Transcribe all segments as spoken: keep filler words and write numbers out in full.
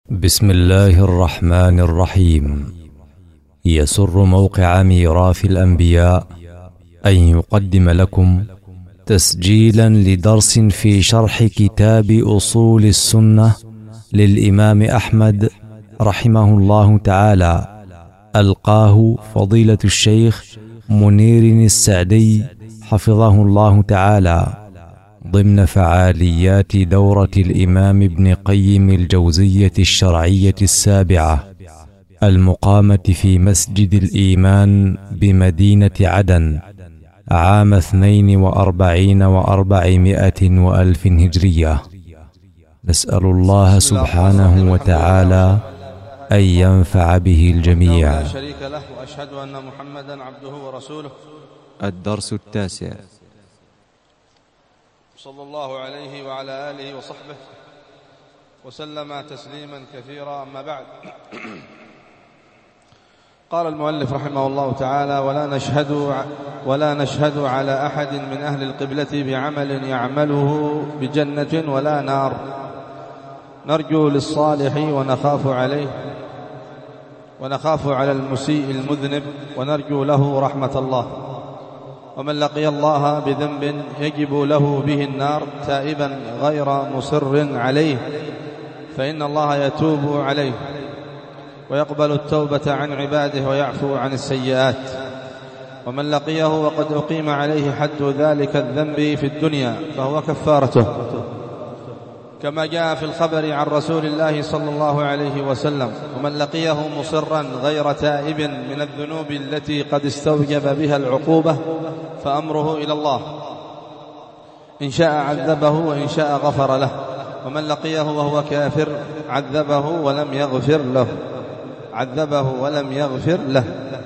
بسم الله الرحمن الرحيم. يسر موقع ميراث الأنبياء أن يقدم لكم تسجيلا لدرس في شرح كتاب أصول السنة للإمام أحمد رحمه الله تعالى، ألقاه فضيلة الشيخ منير السعدي حفظه الله تعالى ضمن فعاليات دورة الإمام ابن قيم الجوزية الشرعية السابعة المقامة في مسجد الإيمان بمدينة عدن عام اثنين وأربعين وأربعمائة وألف هجرية. نسأل الله سبحانه وتعالى أن ينفع به الجميع. لا شريك له، وأشهد أن محمدا عبده ورسوله. الدرس التاسع. صلى الله عليه وعلى آله وصحبه وسلم تسليما كثيرا، أما بعد. قال المؤلف رحمه الله تعالى: ولا نشهد ولا نشهد على أحد من أهل القبلة بعمل يعمله بجنة ولا نار، نرجو للصالح ونخاف عليه ونخاف على المسيء المذنب، ونرجو له رحمة الله. ومن لقي الله بذنب يجب له به النار تائبا غير مصر عليه، فإن الله يتوب عليه ويقبل التوبة عن عباده ويعفو عن السيئات. ومن لقيه وقد أقيم عليه حد ذلك الذنب في الدنيا فهو كفارته، كما جاء في الخبر عن رسول الله صلى الله عليه وسلم: ومن لقيه مصرا غير تائب من الذنوب التي قد استوجب بها العقوبة فأمره إلى الله، إن شاء عذبه وإن شاء غفر له. ومن لقيه وهو كافر عذبه ولم يغفر له عذبه ولم يغفر له.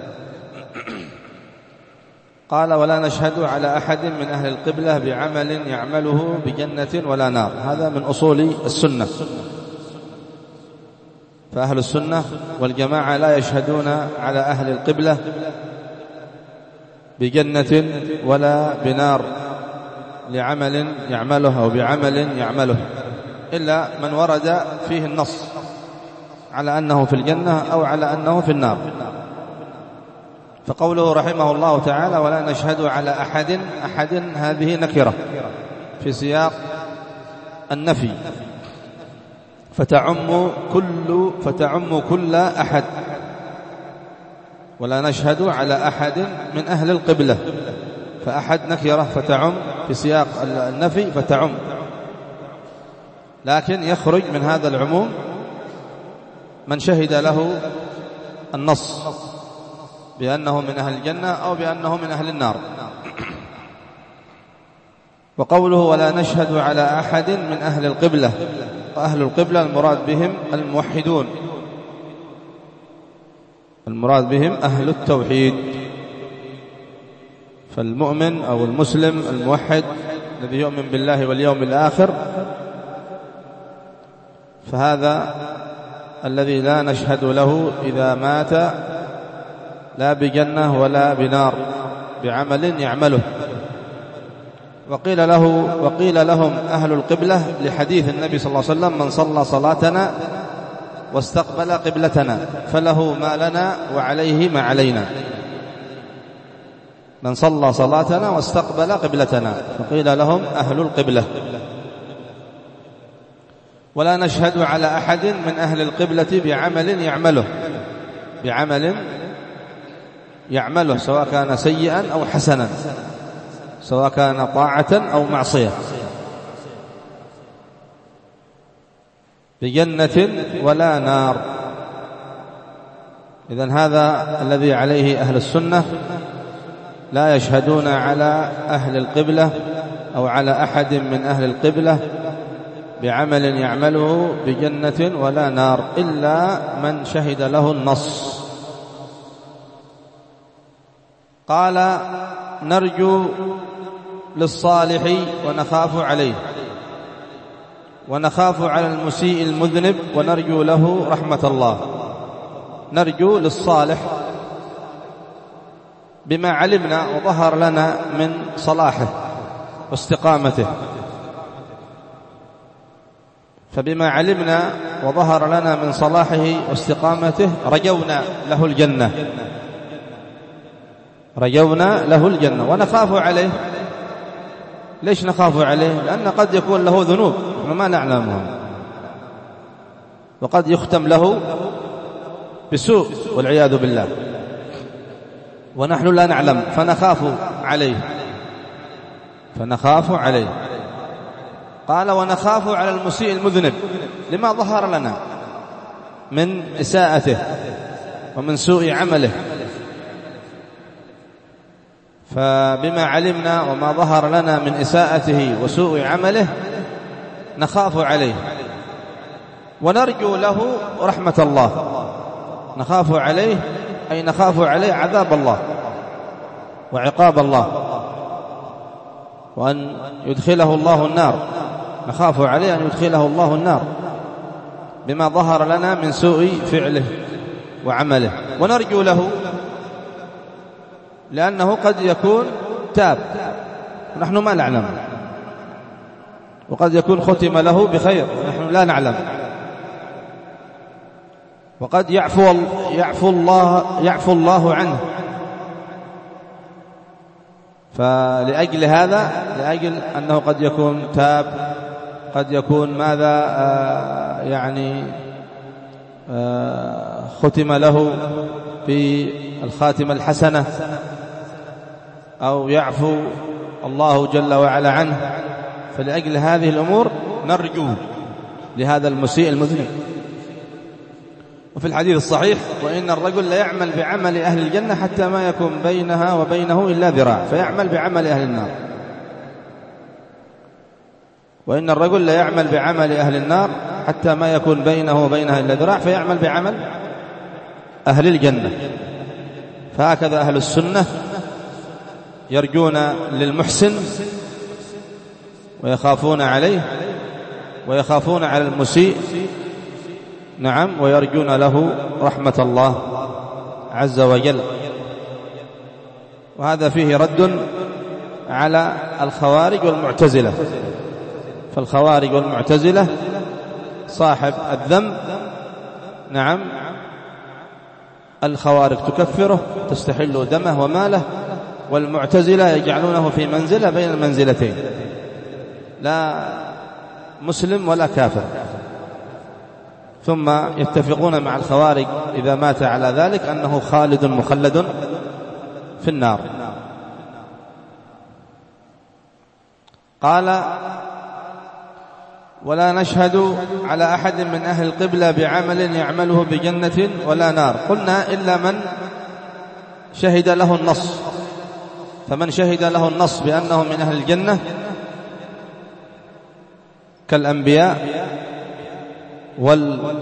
قال: ولا نشهد على أحد من أهل القبلة بعمل يعمله بجنة ولا نار. هذا من أصول السنة، فأهل السنة والجماعة لا يشهدون على أهل القبلة بجنة ولا بنار لعمل يعمله أو بعمل يعمله، إلا من ورد فيه النص على أنه في الجنة أو على أنه في النار. فقوله رحمه الله تعالى: ولا نشهد على أحد، أحد هذه نكرة في سياق النفي، فتعم كل فتعم كل أحد. ولا نشهد على أحد من أهل القبلة، فأحد نكرة فتعم في سياق النفي فتعم، لكن يخرج من هذا العموم من شهد له النص بأنه من أهل الجنة أو بأنه من أهل النار. وقوله: ولا نشهد على أحد من أهل القبلة، وأهل القبلة المراد بهم الموحدون، المراد بهم أهل التوحيد. فالمؤمن أو المسلم الموحد الذي يؤمن بالله واليوم الآخر، فهذا الذي لا نشهد له إذا مات لا بجنة ولا بنار بعمل يعمله. وقيل له وقيل لهم أهل القبلة لحديث النبي صلى الله عليه وسلم: من صلى صلاتنا واستقبل قبلتنا فله ما لنا وعليه ما علينا. من صلى صلاتنا واستقبل قبلتنا، فقيل لهم أهل القبلة. ولا نشهد على أحد من أهل القبلة بعمل يعمله بعمل يعمله سواء كان سيئا أو حسنا، سواء كان طاعة أو معصية، بجنة ولا نار. إذن هذا الذي عليه أهل السنة، لا يشهدون على أهل القبلة أو على أحد من أهل القبلة بعمل يعمله بجنة ولا نار إلا من شهد له النص. قال: نرجو للصالح ونخاف عليه ونخاف على المسيء المذنب، ونرجو له رحمة الله. نرجو للصالح بما علمنا وظهر لنا من صلاحه واستقامته، فبما علمنا وظهر لنا من صلاحه واستقامته رجونا له الجنة، رجونا له الجنة ونخاف عليه. ليش نخاف عليه؟ لأن قد يكون له ذنوب نحن ما نعلمها، وقد يختم له بسوء والعياذ بالله ونحن لا نعلم، فنخاف عليه فنخاف عليه قال ونخاف على المسيء المذنب لما ظهر لنا من إساءته ومن سوء عمله. فبما علمنا وما ظهر لنا من إساءته وسوء عمله نخاف عليه ونرجو له رحمة الله. نخاف عليه أي نخاف عليه عذاب الله وعقاب الله، وأن يدخله الله النار. نخاف عليه أن يدخله الله النار بما ظهر لنا من سوء فعله وعمله، ونرجو له لأنه قد يكون تاب ونحن ما نعلم، وقد يكون ختم له بخير ونحن لا نعلم، وقد يعفو يعفو الله يعفو الله عنه. فلأجل هذا، لأجل أنه قد يكون تاب، قد يكون ماذا آه يعني آه ختم له بالخاتمة الحسنة، أو يعفو الله جل وعلا عنه. فلأجل هذه الأمور نرجو لهذا المسيء المذنب. وفي الحديث الصحيح وإن الرجل لا يعمل بعمل أهل الجنة حتى ما يكون بينها وبينه إلا ذراع فيعمل بعمل أهل النار، وإن الرجل لا يعمل بعمل أهل النار حتى ما يكون بينه وبينها إلا ذراع فيعمل بعمل أهل الجنة. فهكذا أهل السنة يرجون للمحسن ويخافون عليه، ويخافون على المسيء، نعم، ويرجون له رحمة الله عز وجل. وهذا فيه رد على الخوارج والمعتزلة. فالخوارج والمعتزلة صاحب الذنب، نعم، الخوارج تكفره تستحل دمه وماله، والمعتزلة يجعلونه في منزلة بين المنزلتين، لا مسلم ولا كافر، ثم يتفقون مع الخوارج إذا مات على ذلك أنه خالد مخلد في النار. قال ولا نشهد على أحد من أهل القبلة بعمل يعمله بجنة ولا نار. قلنا إلا من شهد له النص، فمن شهد له النص بأنه من أهل الجنة كالأنبياء والذين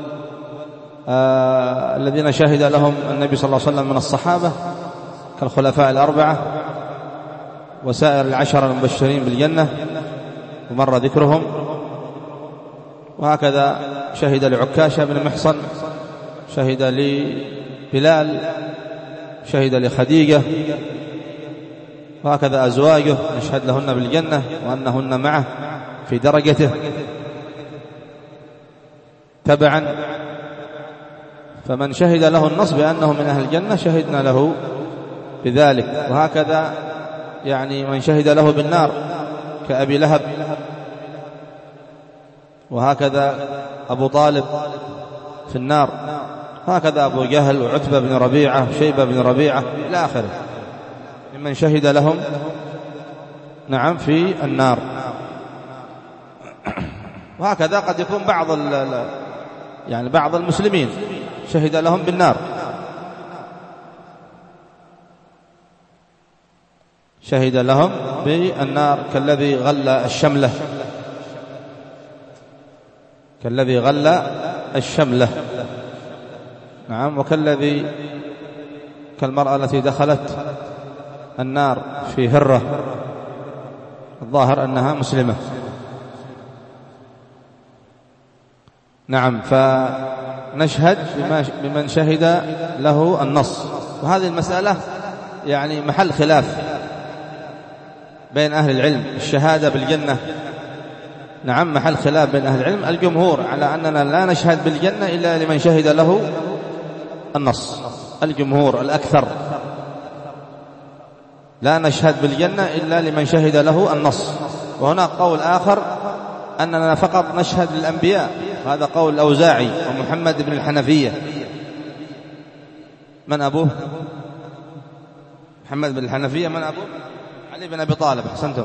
آه شهد لهم النبي صلى الله عليه وسلم من الصحابة كالخلفاء الأربعة وسائر العشرة المبشرين بالجنة ومر ذكرهم. وهكذا شهد لعكاشة بن محصن، شهد لبلال، شهد لخديجة، وهكذا أزواجه نشهد لهن بالجنة وأنهن معه في درجته تبعا. فمن شهد له النص بأنه من أهل الجنة شهدنا له بذلك. وهكذا يعني من شهد له بالنار كأبي لهب، وهكذا أبو طالب في النار، هكذا أبو جهل وعتبة بن ربيعة وشيبة بن ربيعة إلى آخره ممن شهد لهم، نعم، في النار. وهكذا قد يكون بعض يعني بعض المسلمين شهد لهم بالنار، شهد لهم بالنار كالذي غلى الشملة كالذي غلى الشملة نعم، وكالذي كالمرأة التي دخلت النار في هرة الظاهر أنها مسلمة. نعم، فنشهد بمن شهد له النص. وهذه المسألة يعني محل خلاف بين أهل العلم، الشهادة بالجنة نعم محل خلاف بين أهل العلم. الجمهور على أننا لا نشهد بالجنة إلا لمن شهد له النص. الجمهور الأكثر لا نشهد بالجنة إلا لمن شهد له النص. وهناك قول آخر أننا فقط نشهد للأنبياء، هذا قول الأوزاعي ومحمد بن الحنفية. من أبوه؟ محمد بن الحنفية. من أبوه؟ علي بن أبي طالب. أحسنتم.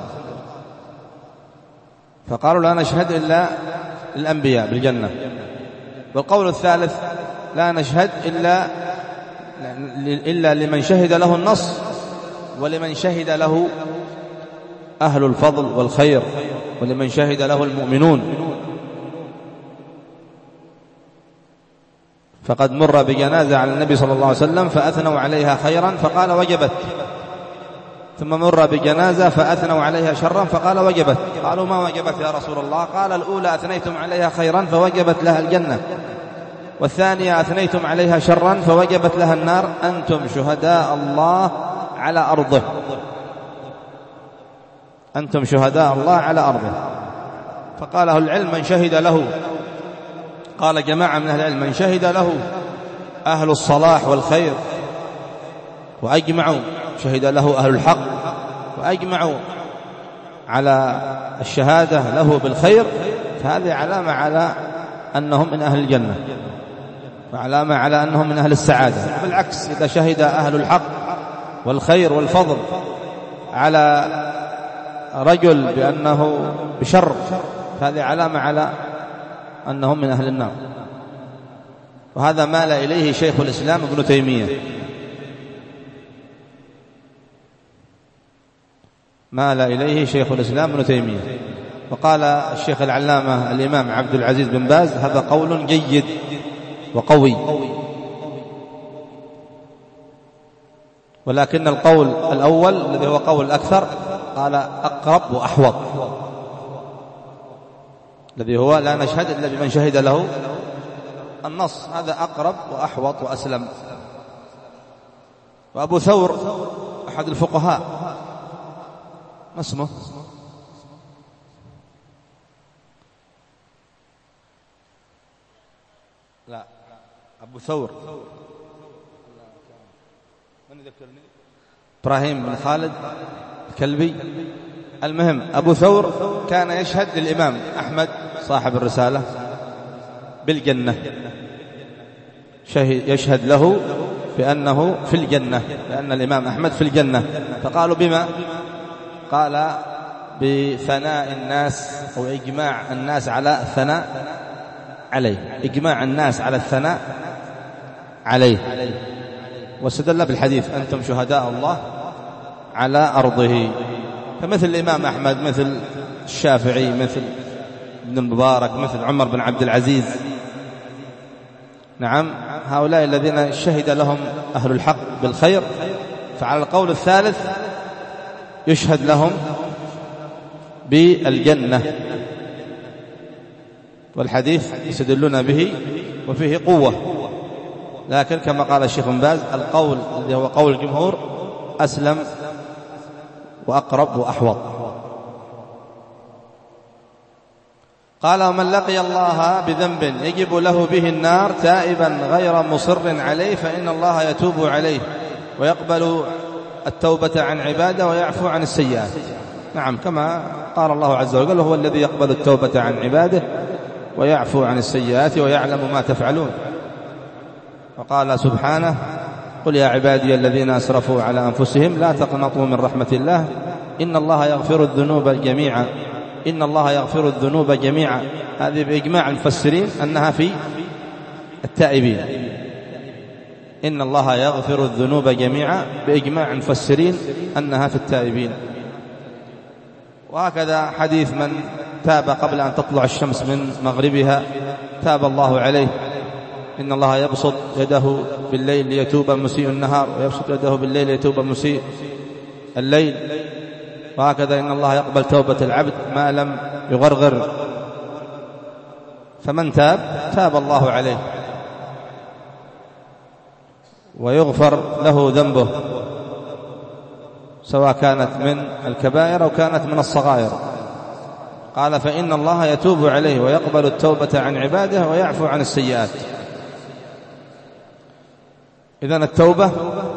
فقالوا لا نشهد إلا للأنبياء بالجنة. والقول الثالث لا نشهد إلا إلا لمن شهد له النص ولمن شهد له أهل الفضل والخير ولمن شهد له المؤمنون. فقد مر بجنازة على النبي صلى الله عليه وسلم فأثنوا عليها خيرا فقال وجبت، ثم مر بجنازة فأثنوا عليها شرا فقال وجبت. قالوا ما وجبت يا رسول الله؟ قال الأولى أثنيتم عليها خيرا فوجبت لها الجنة، والثانية أثنيتم عليها شرا فوجبت لها النار. أنتم شهداء الله على أرضه. أنتم شهداء الله على أرضه. فقال أهل العلم من شهد له، قال جماعة من أهل العلم من شهد له أهل الصلاح والخير وأجمعوا، شهد له أهل الحق وأجمعوا على الشهادة له بالخير، فهذه علامة على أنهم من أهل الجنة، وعلامة على أنهم من أهل السعادة. بالعكس إذا شهد أهل الحق والخير والفضل على رجل بأنه بشر، هذه علامة على أنهم من أهل النار. وهذا مال إليه شيخ الإسلام ابن تيمية، مال إليه شيخ الإسلام ابن تيمية. وقال الشيخ العلامة الإمام عبد العزيز بن باز هذا قول جيد وقوي، ولكن القول الأول الذي هو قول الأكثر قال أقرب وأحوط، الذي هو لا نشهد إلا بمن شهد له النص، هذا أقرب وأحوط وأسلم. وأبو ثور أحد الفقهاء، ما اسمه؟ لا أبو ثور من يذكرني؟ إبراهيم بن خالد الكلبي. المهم أبو ثور كان يشهد للإمام أحمد صاحب الرسالة بالجنة، يشهد له بأنه في الجنة، لأن الإمام أحمد في الجنة. فقالوا بما؟ قال بثناء الناس أو إجماع الناس على الثناء عليه، إجماع الناس على الثناء عليه. واستدل بالحديث أنتم شهداء الله على أرضه. فمثل الإمام أحمد، مثل الشافعي، مثل ابن المبارك، مثل عمر بن عبد العزيز، نعم هؤلاء الذين شهد لهم أهل الحق بالخير، فعلى القول الثالث يشهد لهم بالجنة. والحديث يستدلون به وفيه قوة، لكن كما قال الشيخ بن باز القول الذي هو قول الجمهور أسلم وأقرب وأحوط. قال ومن لقي الله بذنب يجب له به النار تائبا غير مصر عليه فإن الله يتوب عليه ويقبل التوبة عن عباده ويعفو عن السيئات. نعم كما قال الله عز وجل هو الذي يقبل التوبة عن عباده ويعفو عن السيئات ويعلم ما تفعلون. وقال سبحانه قل يا عبادي الذين أسرفوا على أنفسهم لا تقنطوا من رحمة الله إن الله يغفر الذنوب جميعا إن الله يغفر الذنوب جميعا. هذه بإجماع المفسرين أنها في التائبين، إن الله يغفر الذنوب جميعا بإجماع المفسرين أنها في التائبين. وهكذا حديث من تاب قبل أن تطلع الشمس من مغربها تاب الله عليه. إن الله يبسط يده بالليل ليتوب مسيء النهار ويبسط يده بالليل ليتوب مسيء الليل. وهكذا إن الله يقبل توبة العبد ما لم يغرغر، فمن تاب تاب الله عليه ويغفر له ذنبه سواء كانت من الكبائر أو كانت من الصغائر. قال فإن الله يتوب عليه ويقبل التوبة عن عباده ويعفو عن السيئات. إذن التوبة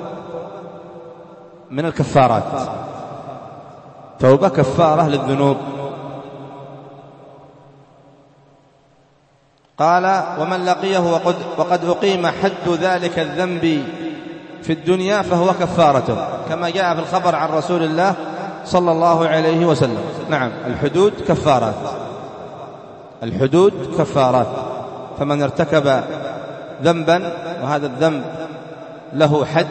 من الكفارات، توبة كفارة للذنوب. قال ومن لقيه وقد, وقد أقيم حد ذلك الذنب في الدنيا فهو كفارته، كما جاء في الخبر عن رسول الله صلى الله عليه وسلم. نعم، الحدود كفارات، الحدود كفارات. فمن ارتكب ذنبا وهذا الذنب له حد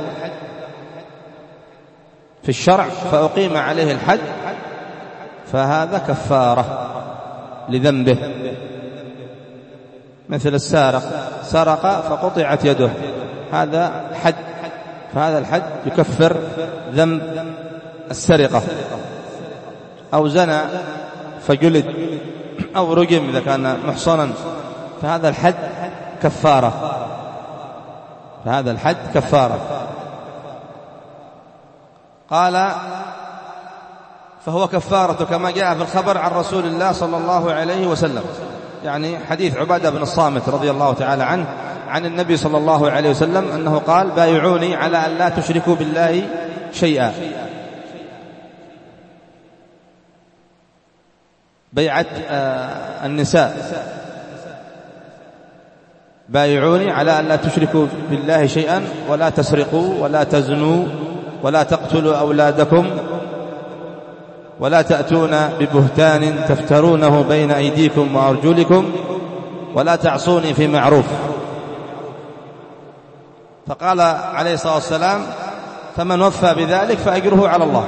في الشرع فأقيم عليه الحد فهذا كفارة لذنبه. مثل السارق سرق فقطعت يده، هذا حد، فهذا الحد يكفر ذنب السرقة. أو زنى فجلد أو رجم إذا كان محصنا فهذا الحد كفارة، فهذا الحد كفارة. قال فهو كفارة كما جاء في الخبر عن رسول الله صلى الله عليه وسلم، يعني حديث عبادة بن الصامت رضي الله تعالى عنه عن النبي صلى الله عليه وسلم أنه قال بايعوني على أن لا تشركوا بالله شيئا. بيعة آه النساء، بايعوني على أن لا تشركوا بالله شيئا ولا تسرقوا ولا تزنوا ولا تقتلوا أولادكم ولا تأتون ببهتان تفترونه بين أيديكم وأرجلكم ولا تعصوني في معروف. فقال عليه الصلاة والسلام فمن وفى بذلك فأجره على الله،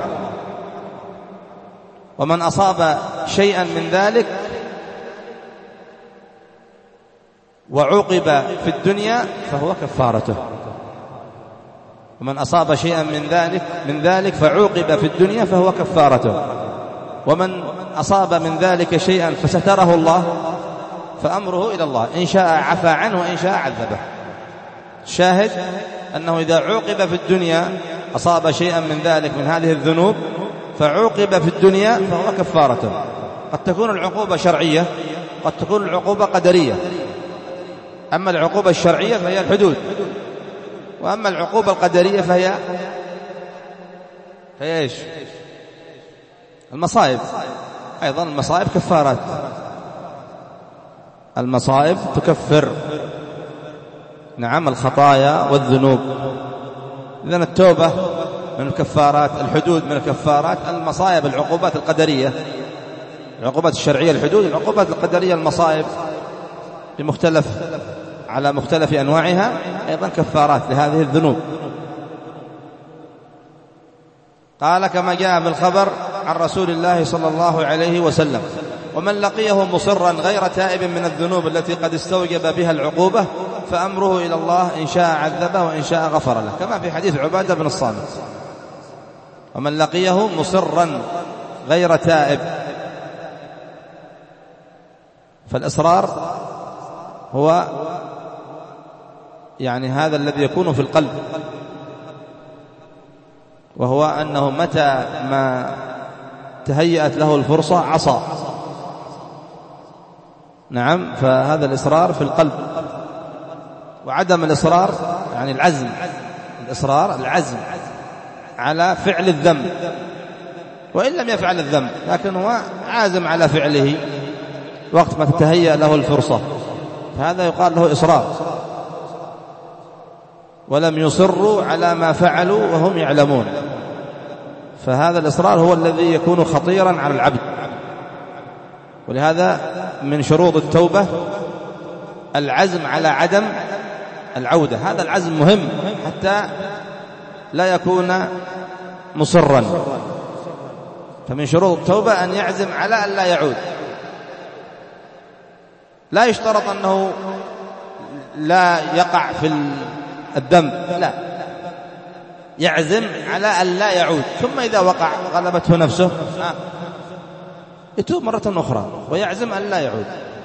ومن أصاب شيئا من ذلك وعوقب في الدنيا فهو كفارته. ومن أصاب شيئا من ذلك من ذلك فعوقب في الدنيا فهو كفارته، ومن أصاب من ذلك شيئا فستره الله فأمره إلى الله، إن شاء عفى عنه وإن شاء عذبه. الشاهد أنه إذا عوقب في الدنيا أصاب شيئا من ذلك من هذه الذنوب فعوقب في الدنيا فهو كفارته. قد تكون العقوبة شرعية، قد تكون العقوبة قدرية. أما العقوبة الشرعية فهي الحدود، وأما العقوبة القدرية فهي فهي إيش؟ المصائب. أيضا المصائب كفارات، المصائب تكفر نعم الخطايا والذنوب. إذن التوبة من الكفارات، الحدود من الكفارات، المصائب العقوبات القدرية، العقوبات الشرعية الحدود، العقوبات القدرية المصائب بمختلف على مختلف أنواعها أيضا كفارات لهذه الذنوب. قال كما جاء في الخبر عن رسول الله صلى الله عليه وسلم ومن لقيه مصرا غير تائب من الذنوب التي قد استوجب بها العقوبة فأمره إلى الله إن شاء عذبه وإن شاء غفر له، كما في حديث عبادة بن الصامت. ومن لقيه مصرا غير تائب، فالإصرار هو يعني هذا الذي يكون في القلب، وهو أنه متى ما تهيأت له الفرصة عصى. نعم، فهذا الإصرار في القلب. وعدم الإصرار يعني العزم، الإصرار العزم على فعل الذنب، وإن لم يفعل الذنب لكن هو عازم على فعله وقت ما تتهيأ له الفرصة، فهذا يقال له إصرار. ولم يصروا على ما فعلوا وهم يعلمون، فهذا الإصرار هو الذي يكون خطيرا على العبد. ولهذا من شروط التوبة العزم على عدم العودة، هذا العزم مهم حتى لا يكون مصرا. فمن شروط التوبة أن يعزم على أن لا يعود. لا يشترط أنه لا يقع في الذنب، لا، يعزم على أن لا يعود، ثم إذا وقع غلبته نفسه يتوب مرة أخرى ويعزم أن لا يعود،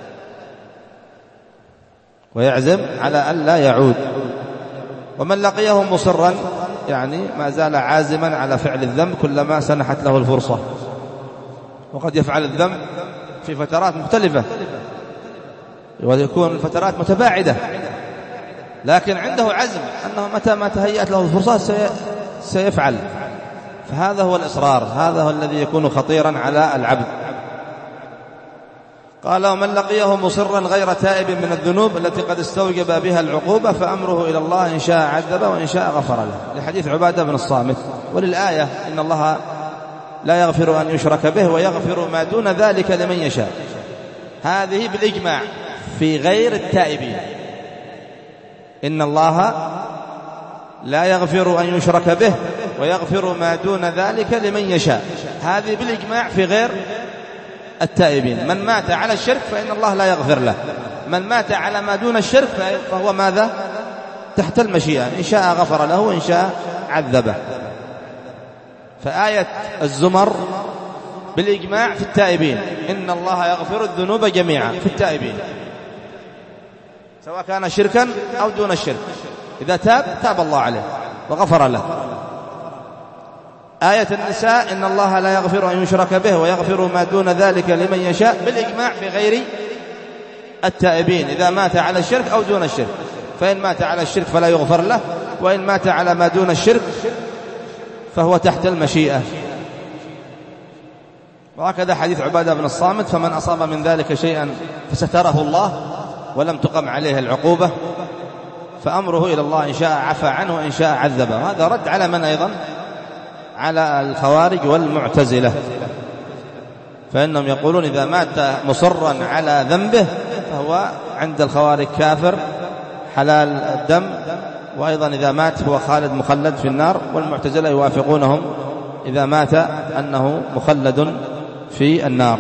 ويعزم على أن لا يعود. ومن لقيه مصرا يعني ما زال عازما على فعل الذنب كلما سنحت له الفرصة، وقد يفعل الذنب في فترات مختلفة ويكون الفترات متباعدة، لكن عنده عزم أنه متى ما تهيأت له الفرصة سيفعل. فهذا هو الإصرار، هذا هو الذي يكون خطيرا على العبد. قال: ومن لقيه مصرا غير تائب من الذنوب التي قد استوجب بها العقوبة فأمره إلى الله إن شاء عذب وإن شاء غفر له، لحديث عبادة بن الصامت. وللآية: إن الله لا يغفر أن يشرك به ويغفر ما دون ذلك لمن يشاء. هذه بالإجماع في غير التائبين. إن الله لا يغفر أن يشرك به ويغفر ما دون ذلك لمن يشاء، هذه بالإجماع في غير التائبين. من مات على الشرك فإن الله لا يغفر له، من مات على ما دون الشرك فهو ماذا؟ تحت المشيئة، إن شاء غفر له وإن شاء عذبه. فآية الزمر بالإجماع في التائبين، إن الله يغفر الذنوب جميعا في التائبين، سواء كان شركا أو دون الشرك، إذا تاب تاب الله عليه وغفر له. آية النساء: إن الله لا يغفر أن يشرك به ويغفر ما دون ذلك لمن يشاء، بالإجماع في غير التائبين، إذا مات على الشرك أو دون الشرك. فإن مات على الشرك فلا يغفر له، وإن مات على ما دون الشرك فهو تحت المشيئة. وهكذا حديث عبادة بن الصامت: فمن أصاب من ذلك شيئا فستره الله ولم تقم عليه العقوبة فأمره إلى الله إن شاء عفى عنه وإن شاء عذبه. وهذا رد على من أيضا؟ على الخوارج والمعتزلة، فإنهم يقولون إذا مات مصرا على ذنبه فهو عند الخوارج كافر حلال الدم، وأيضا إذا مات هو خالد مخلد في النار. والمعتزلة يوافقونهم إذا مات أنه مخلد في النار.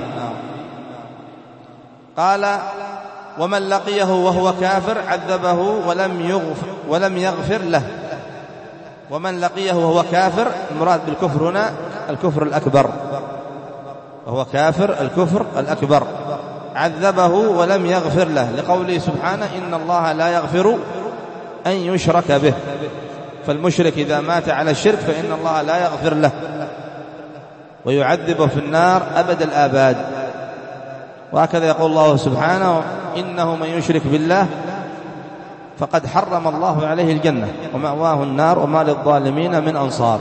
قال: ومن لقيه وهو كافر عذبه ولم يغفر, ولم يغفر له. ومن لقيه وهو كافر، المراد بالكفر هنا الكفر الأكبر، وهو كافر الكفر الأكبر، عذبه ولم يغفر له، لقوله سبحانه: إن الله لا يغفر أن يشرك به. فالمشرك إذا مات على الشرك فإن الله لا يغفر له ويعذبه في النار أبد الآباد. وهكذا يقول الله سبحانه: إنه من يشرك بالله فقد حرم الله عليه الجنة ومأواه النار وما للظالمين من أنصار.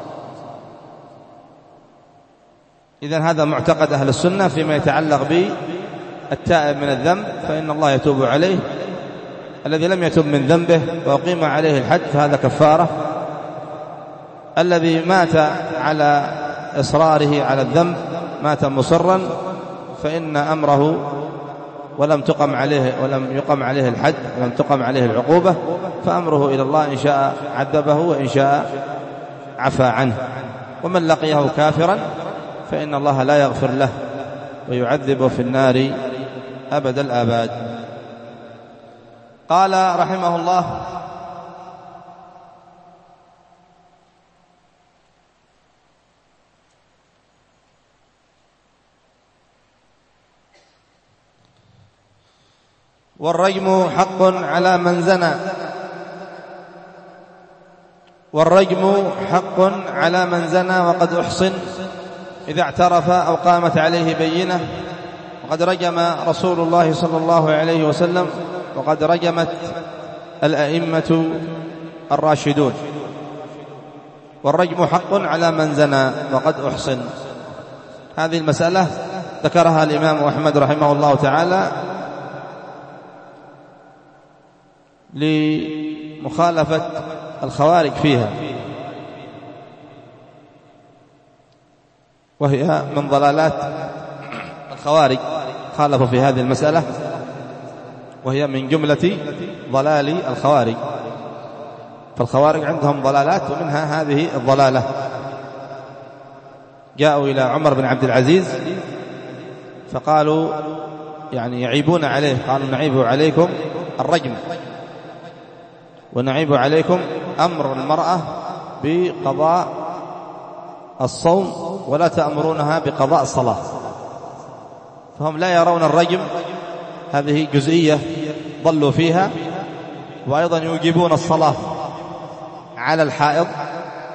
إذن هذا معتقد أهل السنة فيما يتعلق بالتائب من الذنب، فإن الله يتوب عليه. الذي لم يتوب من ذنبه وأقيم عليه الحد فهذا كفارة. الذي مات على إصراره على الذنب، مات مصرا، فإن أمره ولم تقم عليه ولم يقم عليه الحد ولم تقم عليه العقوبة، فأمره إلى الله إن شاء عذبه وإن شاء عفى عنه. ومن لقيه كافرا فإن الله لا يغفر له ويعذبه في النار أبد الآباد. قال رحمه الله: والرجم حق على من زنى والرجم حق على من زنى وقد أحصن إذا اعترف أو قامت عليه بينة. وقد رجم رسول الله صلى الله عليه وسلم، وقد رجمت الأئمة الراشدون. والرجم حق على من زنى وقد أحصن. هذه المسألة ذكرها الإمام أحمد رحمه الله تعالى لمخالفة الخوارج فيها، وهي من ضلالات الخوارج، خالفوا في هذه المسألة، وهي من جملة ضلال الخوارج. فالخوارج عندهم ضلالات ومنها هذه الضلالة. جاءوا إلى عمر بن عبد العزيز فقالوا يعني يعيبون عليه، قالوا نعيب عليكم الرجم ونعيب عليكم أمر المرأة بقضاء الصوم ولا تأمرونها بقضاء الصلاة. فهم لا يرون الرجم، هذه جزئية ضلوا فيها، وأيضا يوجبون الصلاة على الحائض،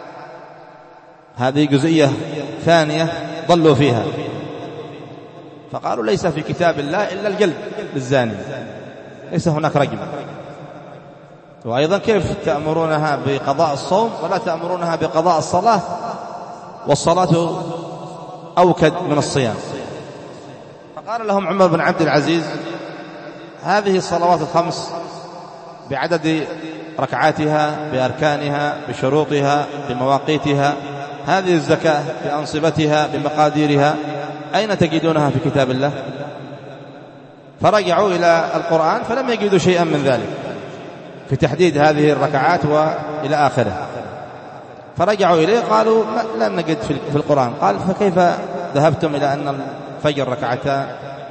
هذه جزئية ثانية ضلوا فيها. فقالوا ليس في كتاب الله إلا الجلد للزاني، ليس هناك رجم. وأيضا كيف تأمرونها بقضاء الصوم ولا تأمرونها بقضاء الصلاة والصلاة أوكد من الصيام؟ فقال لهم عمر بن عبد العزيز هذه الصلوات الخمس بعدد ركعاتها بأركانها بشروطها بمواقيتها، هذه الزكاة بأنصبتها بمقاديرها، أين تجدونها في كتاب الله؟ فرجعوا إلى القرآن فلم يجدوا شيئا من ذلك في تحديد هذه الركعات وإلى آخره. فرجعوا إليه قالوا لم نجد في القرآن. قال فكيف ذهبتم إلى أن الفجر ركعتان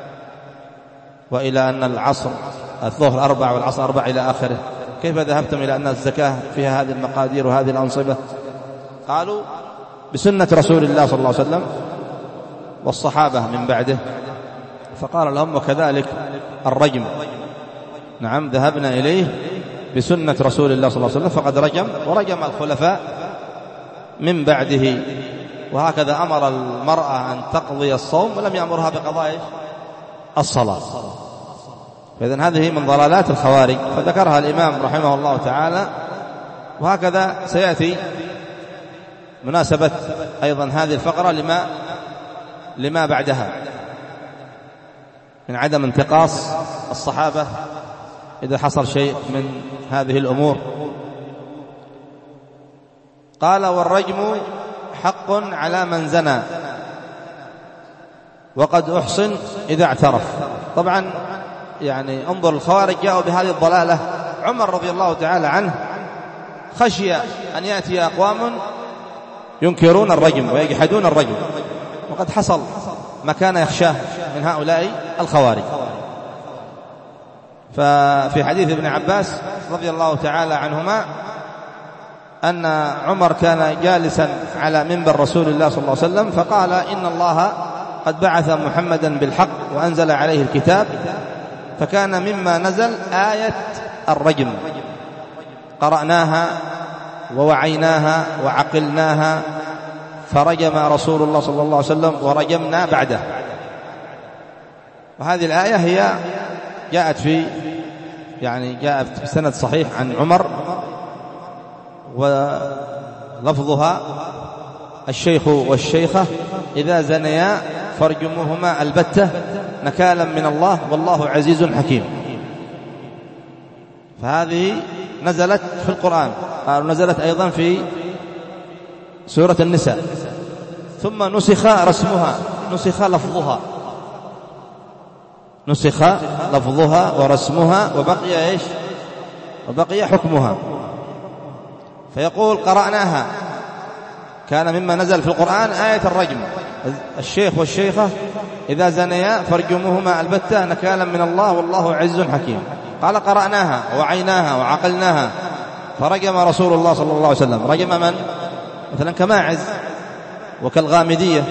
وإلى أن العصر الظهر أربع والعصر أربع إلى آخره؟ كيف ذهبتم إلى أن الزكاة فيها هذه المقادير وهذه الأنصبة؟ قالوا بسنة رسول الله صلى الله عليه وسلم والصحابة من بعده. فقال لهم وكذلك الرجم، نعم ذهبنا إليه بسنة رسول الله صلى الله عليه وسلم فقد رجم ورجم الخلفاء من بعده. وهكذا أمر المرأة أن تقضي الصوم ولم يأمرها بقضاء الصلاة. فإذن هذه من ضلالات الخوارج فذكرها الإمام رحمه الله تعالى. وهكذا سيأتي مناسبة أيضا هذه الفقرة لما لما بعدها من عدم انتقاص الصحابة إذا حصل شيء من هذه الأمور. قال والرجم حق على من زنى وقد أحصن إذا اعترف. طبعا يعني انظر الخوارج جاءوا بهذه الضلالة. عمر رضي الله تعالى عنه خشي أن يأتي أقوام ينكرون الرجم ويجحدون الرجم، وقد حصل ما كان يخشاه من هؤلاء الخوارج. ففي حديث ابن عباس رضي الله تعالى عنهما أن عمر كان جالسا على منبر رسول الله صلى الله عليه وسلم فقال إن الله قد بعث محمدا بالحق وأنزل عليه الكتاب، فكان مما نزل آية الرجم قرأناها ووعيناها وعقلناها فرجم رسول الله صلى الله عليه وسلم ورجمنا بعده. وهذه الآية هي جاءت في يعني جاءت في سند صحيح عن عمر، ولفظها الشيخ والشيخة إذا زنيا فارجموهما البتة نكالا من الله والله عزيز حكيم. فهذه نزلت في القرآن، قالوا نزلت أيضا في سورة النساء، ثم نسخ رسمها نسخ لفظها نسخ لفظها ورسمها وبقي إيش وبقي حكمها. فيقول قرأناها كان مما نزل في القرآن آية الرجم، الشيخ والشيخة إذا زنيا فارجموهما البتة نكالا من الله والله عزيز حكيم. قال قرأناها ووعيناها وعقلناها فرجم رسول الله صلى الله عليه وسلم. رجم من؟ مثلا كماعز وكالغامدية،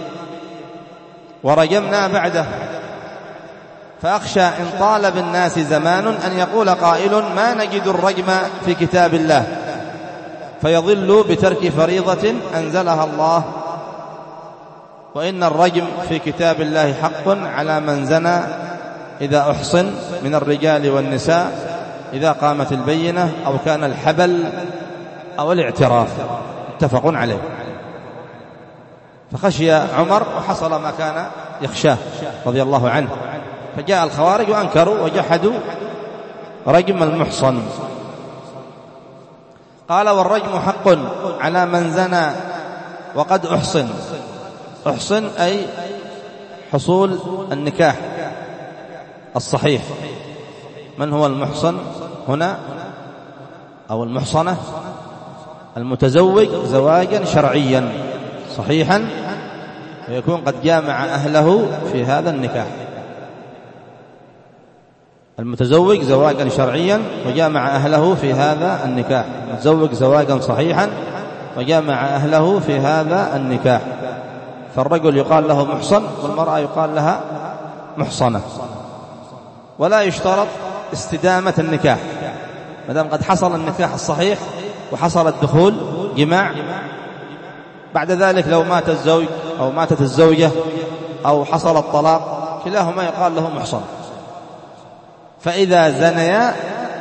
ورجمنا بعده. فأخشى إن طال بالناس زمان أن يقول قائل ما نجد الرجم في كتاب الله فيضل بترك فريضة أنزلها الله، وإن الرجم في كتاب الله حق على من زنى إذا أحصن من الرجال والنساء إذا قامت البينة أو كان الحبل أو الاعتراف، متفق عليه. فخشي عمر وحصل ما كان يخشاه رضي الله عنه، فجاء الخوارج وأنكروا وجحدوا رجم المحصن. قال والرجم حق على من زنى وقد أحصن. أحصن أي حصول النكاح الصحيح. من هو المحصن هنا أو المحصنة؟ المتزوج زواجا شرعيا صحيحا ويكون قد جامع أهله في هذا النكاح. المتزوج زواجا شرعيا وجامع أهله في هذا النكاح، المتزوج زواجا صحيحا وجامع أهله في هذا النكاح. فالرجل يقال له محصن والمرأة يقال لها محصنة. ولا يشترط استدامة النكاح، مادام قد حصل النكاح الصحيح وحصل الدخول جماع، بعد ذلك لو مات الزوج أو ماتت الزوجة أو حصل الطلاق كلاهما يقال له محصن. فإذا زنيا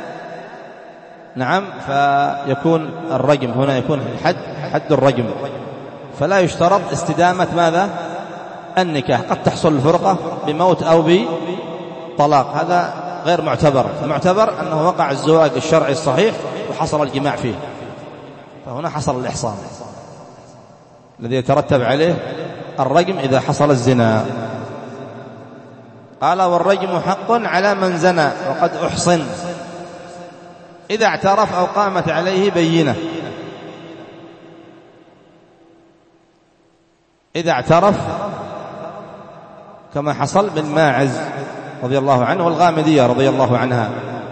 نعم فيكون الرجم هنا يكون الحد حد الرجم، فلا يشترط استدامة ماذا؟ النكاح. قد تحصل الفرقة بموت أو بطلاق، هذا غير معتبر. المعتبر أنه وقع الزواج الشرعي الصحيح وحصل الجماع فيه، فهنا حصل الإحصان الذي يترتب عليه الرجم إذا حصل الزنا. قال والرجم حق على من زنى وقد أحصن إذا اعترف أو قامت عليه بينة. إذا اعترف كما حصل بالماعز رضي الله عنه والغامدية رضي الله عنها،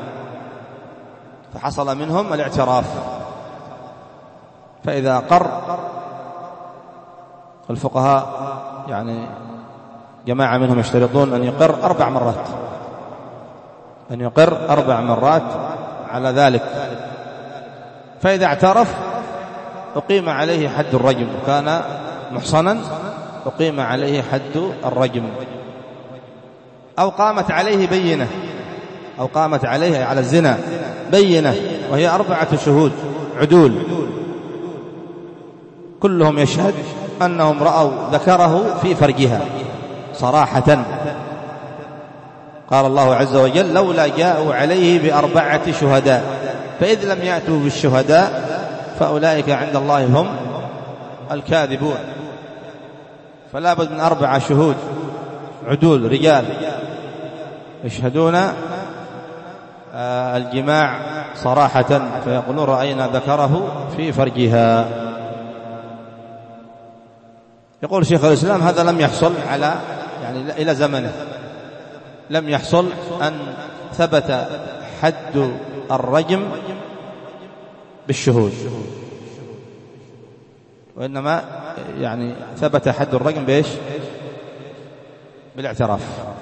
فحصل منهم الاعتراف. فإذا أقر الفقهاء يعني جماعة منهم يشترطون أن يقر أربع مرات، أن يقر أربع مرات على ذلك. فإذا اعترف أقيم عليه حد الرجم، وكان محصنا أقيم عليه حد الرجم. أو قامت عليه بينة، أو قامت عليه على الزنا بينة، وهي أربعة شهود عدول كلهم يشهد أنهم رأوا ذكره في فرجها صراحة. قال الله عز وجل لولا جاءوا عليه بأربعة شهداء فإذ لم يأتوا بالشهداء فأولئك عند الله هم الكاذبون. فلا بد من أربعة شهود عدول رجال يشهدون الجماع صراحة، فيقولون رأينا ذكره في فرجها. يقول شيخ الإسلام هذا لم يحصل على يعني إلى زمنه، لم يحصل أن ثبت حد الرجم بالشهود، وإنما يعني ثبت حد الرجم بإيش؟ بالاعتراف.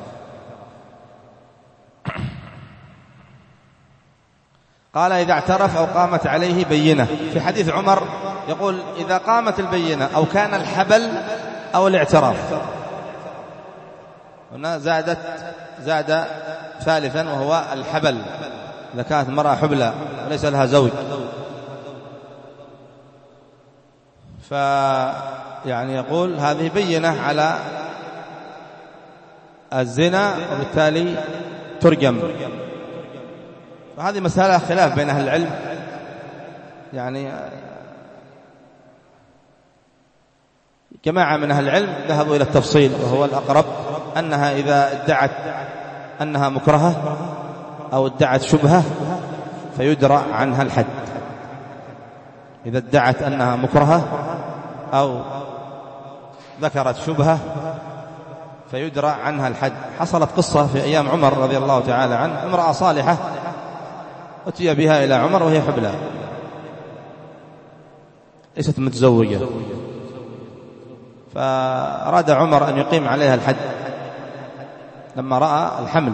قال إذا اعترف أو قامت عليه بينة. في حديث عمر يقول إذا قامت البينة أو كان الحبل أو الاعتراف. هنا زادت زاد ثالثا وهو الحبل، إذا كانت المرأة حبلى وليس لها زوج، فيعني يقول هذه بينة على الزنا وبالتالي ترجم. وهذه مسألة خلاف بين أهل العلم، يعني جماعة من أهل العلم ذهبوا إلى التفصيل وهو الأقرب، أنها إذا ادعت أنها مكرهة أو ادعت شبهة فيدرى عنها الحد. إذا ادعت أنها مكرهة أو ذكرت شبهة فيدرى عنها الحد. حصلت قصة في أيام عمر رضي الله تعالى عنه، امرأة صالحة أتي بها إلى عمر وهي حبلى ليست متزوجة، فأراد عمر أن يقيم عليها الحد لما رأى الحمل،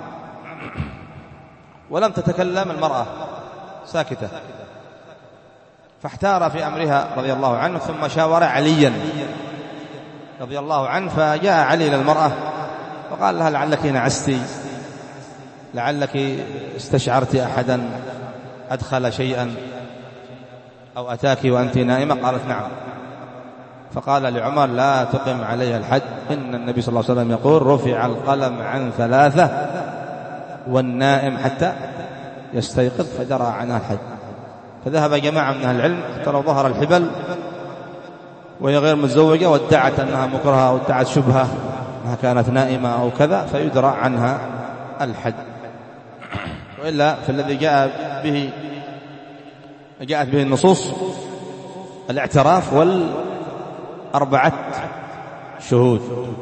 ولم تتكلم المرأة ساكتة، فاحتار في أمرها رضي الله عنه، ثم شاور عليا رضي الله عنه، فجاء علي إلى المرأة وقال لها لعلك نعستي، لعلك استشعرت أحدا أدخل شيئا أو أتاك وأنت نائمة. قالت نعم. فقال لعمر لا تقم عليها الحد، إن النبي صلى الله عليه وسلم يقول رفع القلم عن ثلاثة والنائم حتى يستيقظ، فدرى عنها الحد. فذهب جماعة من أهل العلم حتى لو ظهر الحبل وهي غير متزوجة وادعت أنها مكرهة أو ادعت شبهة أنها كانت نائمة أو كذا فيدرى عنها الحد. وإلا فالذي جاء به جاءت به النصوص الاعتراف والأربعة شهود.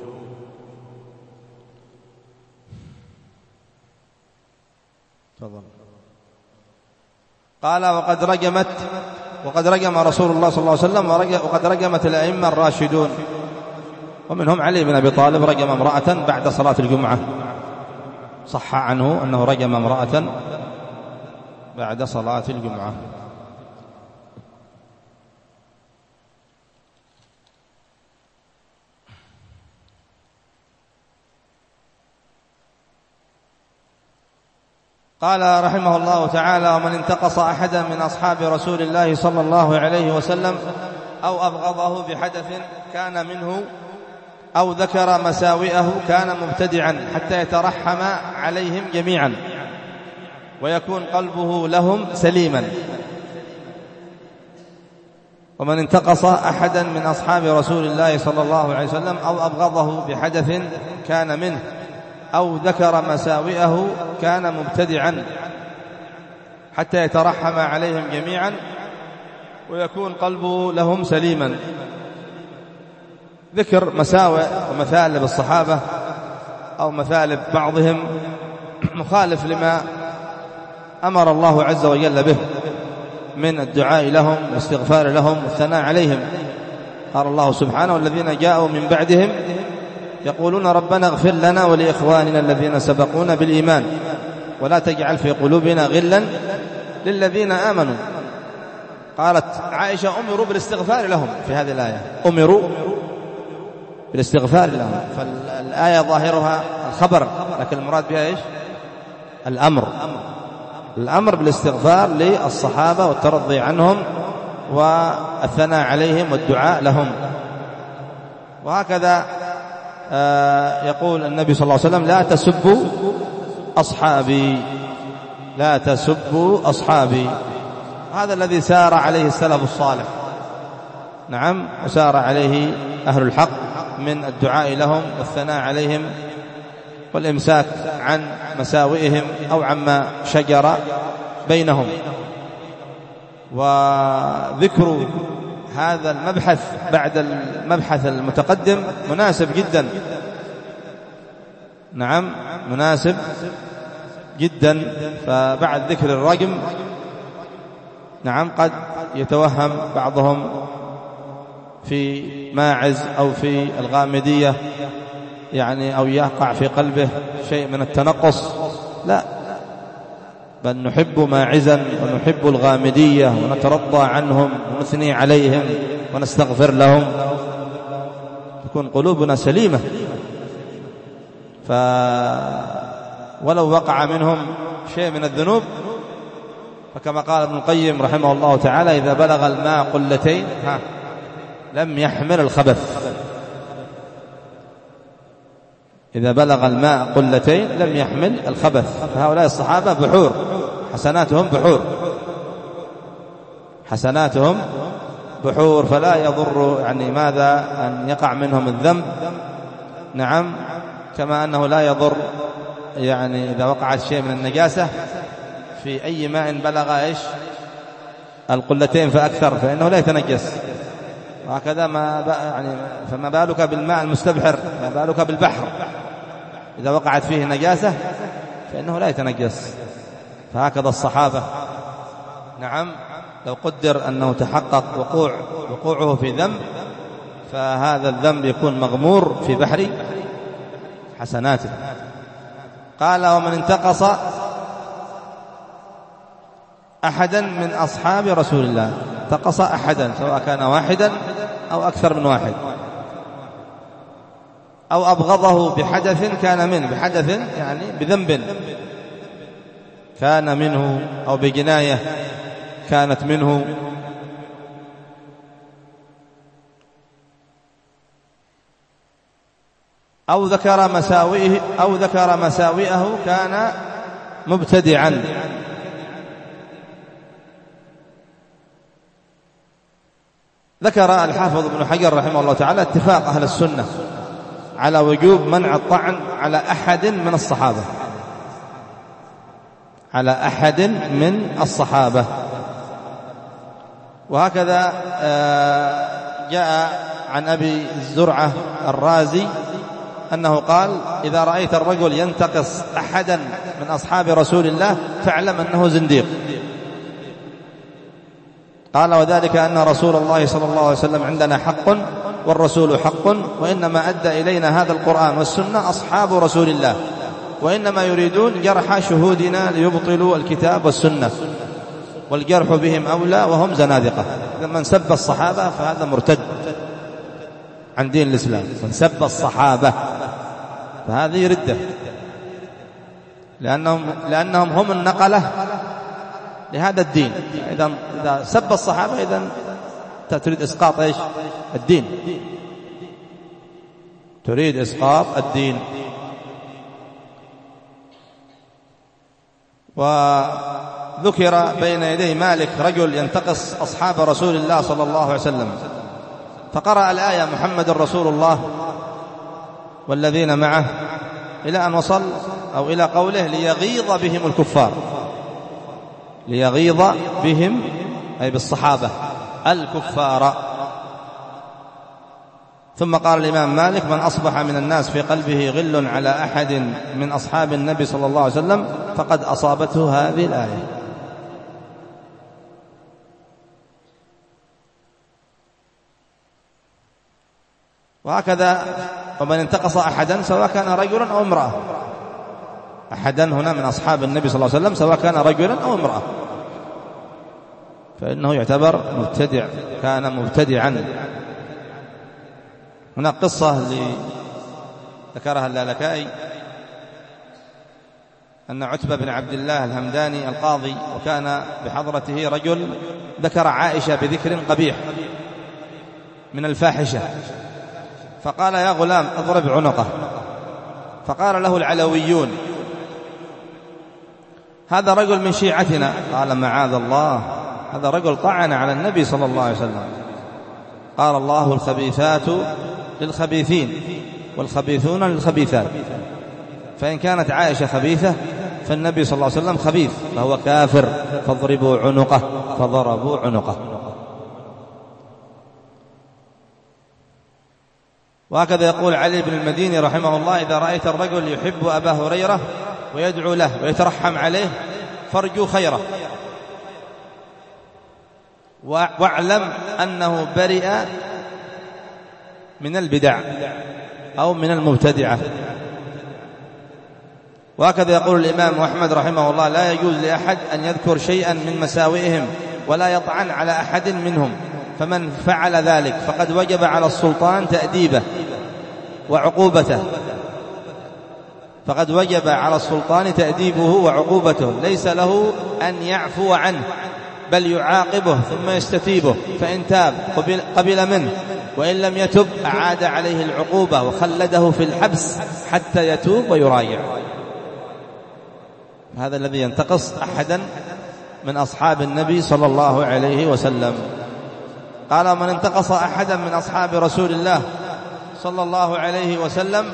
تفضل. قال وقد رجمت وقد رجم رسول الله صلى الله عليه وسلم وقد رجمت الأئمة الراشدون، ومنهم علي بن أبي طالب رجم امرأة بعد صلاة الجمعة، صح عنه أنه رجم امرأة بعد صلاة الجمعة. قال رحمه الله تعالى: ومن انتقص أحدا من أصحاب رسول الله صلى الله عليه وسلم أو أبغضه بحدث كان منه أو ذكر مساوئه كان مبتدعا حتى يترحم عليهم جميعا ويكون قلبه لهم سليما. ومن انتقص أحدا من أصحاب رسول الله صلى الله عليه وسلم أو أبغضه بحدث كان منه أو ذكر مساوئه كان مبتدعا حتى يترحم عليهم جميعا ويكون قلبه لهم سليما. ذكر مساوئ ومثالب الصحابة أو مثالب بعضهم مخالف لما أمر الله عز وجل به من الدعاء لهم والاستغفار لهم والثناء عليهم. قال الله سبحانه: والذين جاءوا من بعدهم يقولون ربنا اغفر لنا ولإخواننا الذين سبقونا بالإيمان ولا تجعل في قلوبنا غلا للذين آمنوا. قالت عائشة: أمروا بالاستغفار لهم. في هذه الآية أمروا بالاستغفار لهم، فالآية ظاهرها الخبر لكن المراد بها إيش؟ الأمر الأمر بالاستغفار للصحابة والترضي عنهم والثناء عليهم والدعاء لهم. وهكذا يقول النبي صلى الله عليه وسلم: لا تسبوا أصحابي لا تسبوا أصحابي. هذا الذي سار عليه السلف الصالح، نعم، وسار عليه أهل الحق من الدعاء لهم والثناء عليهم والإمساك عن مساوئهم أو عما شجر بينهم. وذكر هذا المبحث بعد المبحث المتقدم مناسب جدا، نعم مناسب جدا. فبعد ذكر الرجم، نعم، قد يتوهم بعضهم في ماعز أو في الغامدية، يعني أو يقع في قلبه شيء من التنقص. لا، بل نحب ماعزا ونحب الغامدية ونترضى عنهم ونثني عليهم ونستغفر لهم، تكون قلوبنا سليمة. فولو وقع منهم شيء من الذنوب، فكما قال ابن القيم رحمه الله تعالى: إذا بلغ الماء قلتين ها لم يحمل الخبث. إذا بلغ الماء قلتين لم يحمل الخبث. فهؤلاء الصحابة بحور، حسناتهم بحور حسناتهم بحور فلا يضر يعني ماذا أن يقع منهم الذنب، نعم، كما أنه لا يضر يعني إذا وقعت شيء من النجاسة في أي ماء بلغ إيش القلتين فأكثر فإنه لا يتنجس. وهكذا ما يعني فما بالك بالماء المستبحر، ما بالك بالبحر إذا وقعت فيه نجاسة فإنه لا يتنجس. فهكذا الصحابة، نعم، لو قدر أنه تحقق وقوع وقوعه في ذنب فهذا الذنب يكون مغمور في بحر حسناته. قال: ومن انتقص أحدا من أصحاب رسول الله، انتقص أحدا سواء كان واحدا أو أكثر من واحد، أو أبغضه بحدث كان منه، بحدث يعني بذنب كان منه أو بجناية كانت منه، أو ذكر مساوئه أو ذكر مساوئه كان مبتدعا. ذكر الحافظ ابن حجر رحمه الله تعالى اتفاق أهل السنة على وجوب منع الطعن على أحد من الصحابة على أحد من الصحابة. وهكذا جاء عن أبي زرعة الرازي أنه قال: إذا رأيت الرجل ينتقص أحدا من أصحاب رسول الله فاعلم أنه زنديق. قال: وذلك أن رسول الله صلى الله عليه وسلم عندنا حق والرسول حق، وإنما أدى إلينا هذا القرآن والسنة أصحاب رسول الله، وإنما يريدون جرح شهودنا ليبطلوا الكتاب والسنة، والجرح بهم أولى وهم زنادقة. من سب الصحابة فهذا مرتد عن دين الإسلام، من سب الصحابة فهذه ردة، لأنهم, لأنهم هم النقلة لهذا الدين. إذا إذا سب الصحابة إذن تريد إسقاط إيش؟ الدين، تريد إسقاط الدين. وذكر بين يدي مالك رجل ينتقص أصحاب رسول الله صلى الله عليه وسلم، فقرأ الآية محمد رسول الله والذين معه إلى أن وصل أو إلى قوله ليغيظ بهم الكفار، ليغيظ بهم أي بالصحابة الكفار. ثم قال الإمام مالك: من أصبح من الناس في قلبه غل على أحد من أصحاب النبي صلى الله عليه وسلم فقد أصابته هذه الآية. وهكذا ومن انتقص أحدا سواء كان رجلا أو امرأة، أحدا هنا من أصحاب النبي صلى الله عليه وسلم سواء كان رجلا أو امرأة، فإنه يعتبر مبتدع، كان مبتدعا. هناك قصة ذكرها اللالكائي أن عتبة بن عبد الله الهمداني القاضي وكان بحضرته رجل ذكر عائشة بذكر قبيح من الفاحشة، فقال: يا غلام اضرب عنقه. فقال له العلويون: هذا رجل من شيعتنا. قال: معاذ الله، هذا رجل طعن على النبي صلى الله عليه وسلم. قال الله: الخبيثات للخبيثين والخبيثون للخبيثات، فإن كانت عائشة خبيثة فالنبي صلى الله عليه وسلم خبيث فهو كافر، فاضربوا عنقه. فضربوا عنقه. وهكذا يقول علي بن المديني رحمه الله: إذا رأيت الرجل يحب أبا هريرة ويدعو له ويترحم عليه فارجو خيره، واعلم أنه برئ من البدع أو من المبتدعة. وهكذا يقول الإمام أحمد رحمه الله: لا يجوز لأحد أن يذكر شيئا من مساوئهم ولا يطعن على أحد منهم، فمن فعل ذلك فقد وجب على السلطان تأديبه وعقوبته، فقد وجب على السلطان تأديبه وعقوبته، ليس له أن يعفو عنه بل يعاقبه ثم يستتيبه، فإن تاب قبل, قبل منه، وإن لم يتب أعاد عليه العقوبة وخلده في الحبس حتى يتوب ويراجع. هذا الذي ينتقص أحدا من أصحاب النبي صلى الله عليه وسلم. قال: من انتقص أحدا من أصحاب رسول الله صلى الله عليه وسلم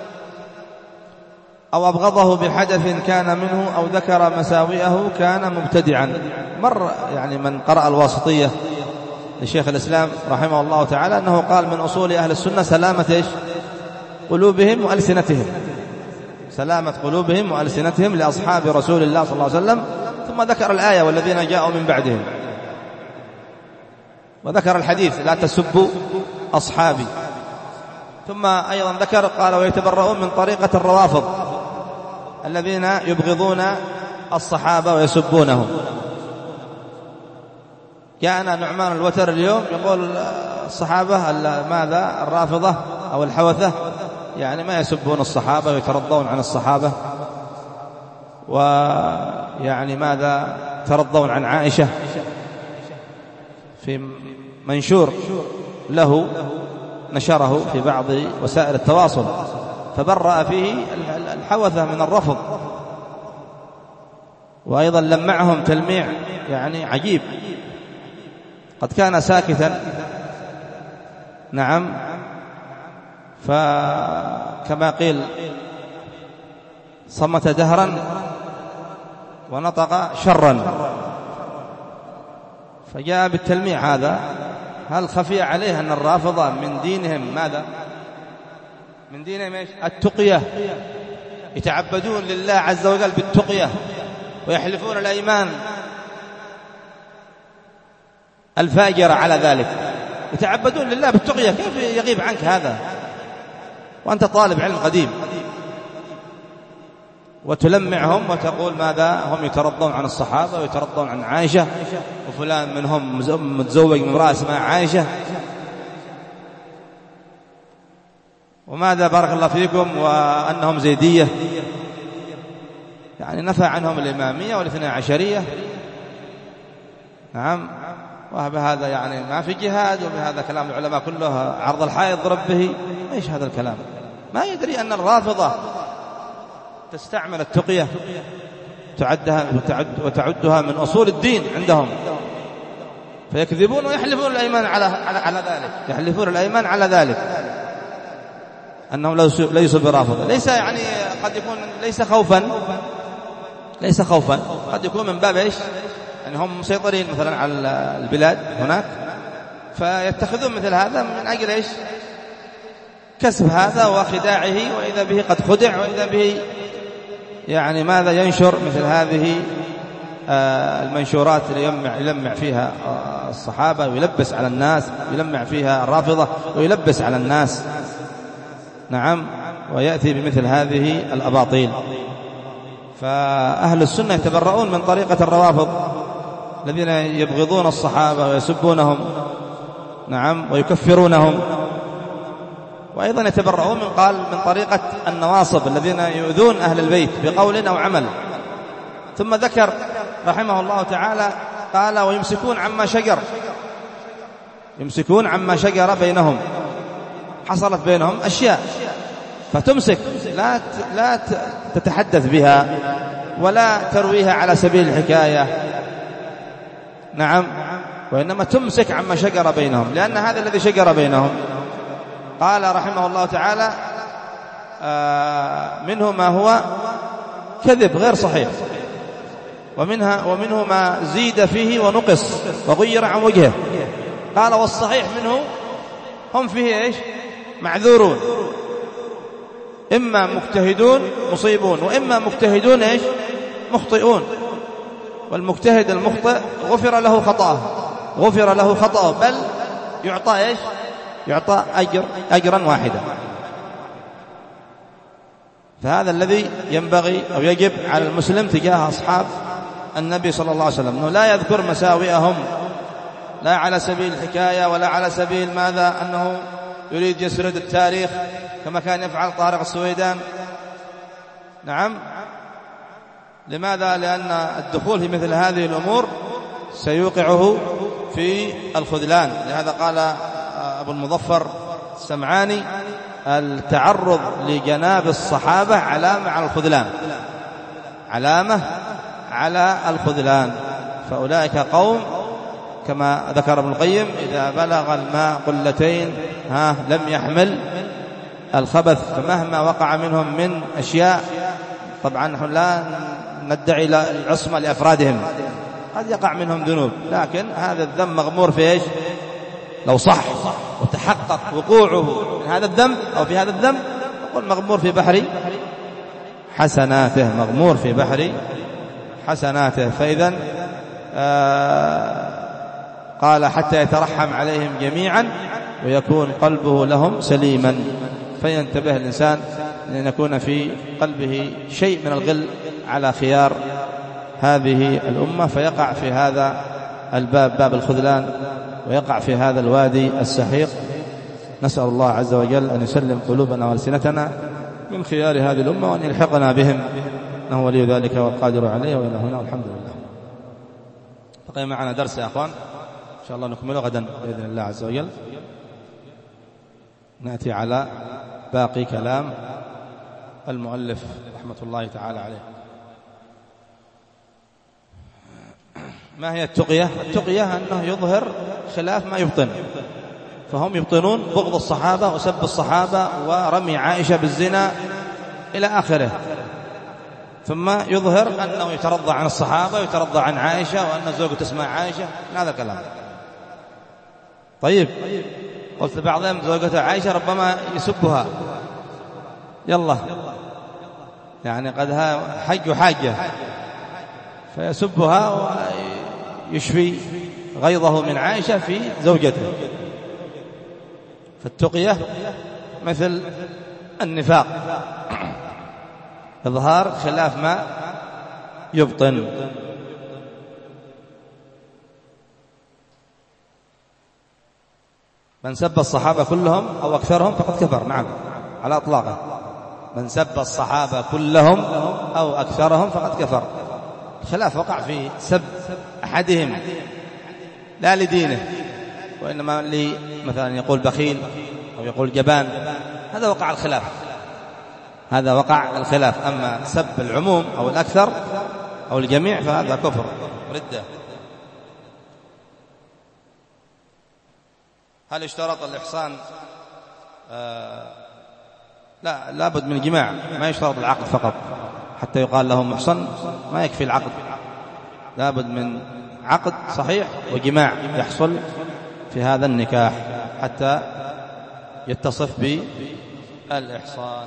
أو أبغضه بحدث كان منه أو ذكر مساوئه كان مبتدعا. مر يعني من قرأ الواسطية لشيخ الإسلام رحمه الله تعالى أنه قال: من أصول أهل السنة سلامة إيش؟ قلوبهم وألسنتهم، سلامة قلوبهم وألسنتهم لأصحاب رسول الله صلى الله عليه وسلم. ثم ذكر الآية: والذين جاءوا من بعدهم، وذكر الحديث: لا تسبوا أصحابي. ثم أيضا ذكر قال: ويتبرؤون من طريقة الروافض الذين يبغضون الصحابة ويسبونهم. جاءنا نعمان الوتر اليوم يقول الصحابة ماذا الرافضة أو الحوثة يعني ما يسبون الصحابة ويترضون عن الصحابة، ويعني ماذا ترضون عن عائشة، في منشور له نشره في بعض وسائل التواصل، فبرأ فيه الحوثة من الرفض، وأيضا لمعهم تلميع يعني عجيب. قد كان ساكتا نعم، فكما قيل صمت دهرا ونطق شرا، فجاء بالتلميع هذا. هل خفي عليه أن الرافضة من دينهم ماذا؟ من دينهم إيش؟ التقية، يتعبدون لله عز وجل بالتقية ويحلفون الأيمان الفاجرة على ذلك، يتعبدون لله بالتقية. كيف يغيب عنك هذا وأنت طالب علم قديم؟ وتلمعهم وتقول ماذا هم يترضون عن الصحابة ويترضون عن عائشة، وفلان منهم متزوج من امرأة اسمها عائشة، وماذا بارك الله فيكم وأنهم زيدية. يعني نفى عنهم الإمامية والاثنى عشرية. نعم. وبهذا يعني ما في جهاد، وبهذا كلام العلماء كله عرض الحائط ضرب به. ايش هذا الكلام؟ ما يدري أن الرافضة تستعمل التقية تعدها وتعد وتعدها من أصول الدين عندهم، فيكذبون ويحلفون الأيمان على على على ذلك، يحلفون الأيمان على ذلك أنهم ليسوا برافضة. ليس يعني قد يكون ليس خوفا ليس خوفا قد يكون من باب ايش؟ يعني هم مسيطرين مثلا على البلاد هناك، فيتخذون مثل هذا من أجل ايش؟ كسب هذا وخداعه، وإذا به قد خدع، وإذا به يعني ماذا ينشر مثل هذه المنشورات اللي يلمع, يلمع فيها الصحابة ويلبس على الناس، يلمع فيها الرافضة ويلبس على الناس. نعم. ويأتي بمثل هذه الأباطيل. فأهل السنة يتبرؤون من طريقة الروافض الذين يبغضون الصحابة ويسبونهم. نعم. ويكفرونهم. وأيضا يتبرؤون من قال من طريقة النواصب الذين يؤذون أهل البيت بقول أو عمل. ثم ذكر رحمه الله تعالى قال ويمسكون عما شجر، يمسكون عما شجر بينهم، حصلت بينهم أشياء فتمسك، لا لا تتحدث بها ولا ترويها على سبيل الحكاية. نعم. وإنما تمسك عما شجر بينهم، لأن هذا الذي شجر بينهم قال رحمه الله تعالى آه منه ما هو كذب غير صحيح، ومنها ومنه ما زيد فيه ونقص وغير عن وجهه. قال والصحيح منه هم فيه إيش؟ معذورون، إما مجتهدون مصيبون، وإما مجتهدون إيش؟ مخطئون. والمجتهد المخطئ غفر له خطأه، غفر له خطأه، بل يعطى إيش؟ يعطى أجر أجرا واحدا. فهذا الذي ينبغي أو يجب على المسلم تجاه أصحاب النبي صلى الله عليه وسلم، أنه لا يذكر مساوئهم، لا على سبيل الحكاية ولا على سبيل ماذا أنه يريد يسرد التاريخ كما كان يفعل طارق السويدان. نعم. لماذا؟ لأن الدخول في مثل هذه الأمور سيوقعه في الخذلان. لهذا قال أبو المظفر السمعاني التعرض لجناب الصحابة علامة على الخذلان، علامة على الخذلان. فأولئك قوم كما ذكر ابن القيم إذا بلغ الماء قلتين ها لم يحمل الخبث. فمهما وقع منهم من أشياء، طبعا نحن لا ندعي العصمة لأفرادهم، قد يقع منهم ذنوب، لكن هذا الذنب مغمور في إيش؟ لو صح وتحقق وقوعه من هذا الذنب أو في هذا الذنب نقول مغمور في بحر حسناته، مغمور في بحر حسناته. فإذا آه قال حتى يترحم عليهم جميعا ويكون قلبه لهم سليما. فينتبه الإنسان أن يكون في قلبه شيء من الغل على خيار هذه الأمة، فيقع في هذا الباب، باب الخذلان، ويقع في هذا الوادي السحيق. نسأل الله عز وجل أن يسلم قلوبنا وألسنتنا من خيار هذه الأمة، وأن يلحقنا بهم، إنه ولي ذلك والقادر عليه. وإلى هنا والحمد لله. بقي معنا درس يا أخوان إن شاء الله نكمله غدا بإذن الله عز وجل. نأتي على باقي كلام المؤلف رحمة الله تعالى عليه. ما هي التقية؟ التقية أنه يظهر خلاف ما يبطن، فهم يبطنون بغض الصحابة وسب الصحابة ورمي عائشة بالزنا إلى آخره، ثم يظهر أنه يترضى عن الصحابة ويترضى عن عائشة وأن زوجته تسمع عائشة، هذا الكلام. طيب قلت بعضهم زوجته عائشة ربما يسبها، يلا يعني قد حج حاجة فيسبها ويشفي غيظه من عائشة في زوجته. فالتقية مثل النفاق، إظهار خلاف ما يبطن. من سب الصحابة كلهم أو أكثرهم فقد كفر، نعم على أطلاقه. من سب الصحابة كلهم أو أكثرهم فقد كفر. الخلاف وقع في سب أحدهم لا لدينه، وإنما لي مثلا يقول بخيل أو يقول جبان، هذا وقع الخلاف، هذا وقع الخلاف. أما سب العموم أو الأكثر أو الجميع فهذا كفر ردة. هل اشترط الإحصان؟ آه لا، لابد من جماع، ما يشترط العقد فقط حتى يقال له محصن، ما يكفي العقد، لابد من عقد صحيح وجماع يحصل في هذا النكاح حتى يتصف بالإحصان.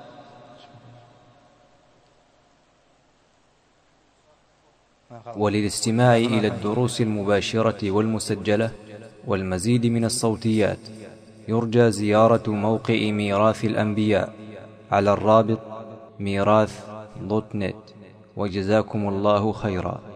وللاستماع إلى الدروس المباشرة والمسجلة والمزيد من الصوتيات يرجى زيارة موقع ميراث الأنبياء على الرابط ميراث دوت نت. وجزاكم الله خيرا.